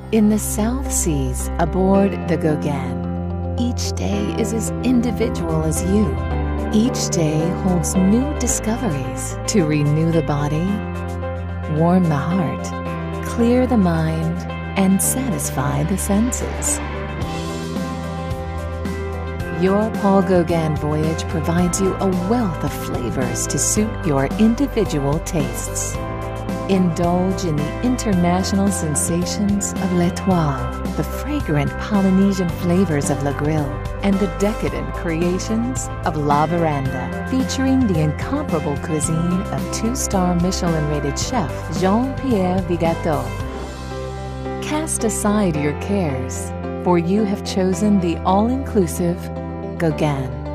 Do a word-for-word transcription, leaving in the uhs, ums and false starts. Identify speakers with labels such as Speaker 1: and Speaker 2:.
Speaker 1: In the South Seas, aboard the Gauguin, each day is as individual as you. Each day holds new discoveries to renew the body, warm the heart, clear the mind, and satisfy the senses. Your Paul Gauguin voyage provides you a wealth of flavors to suit your individual tastes. Indulge in the international sensations of L'Etoile, the fragrant Polynesian flavors of La Grille, and the decadent creations of La Veranda, featuring the incomparable cuisine of two-star Michelin-rated chef Jean-Pierre Vigateau. Cast aside your cares, for you have chosen the all-inclusive Gauguin.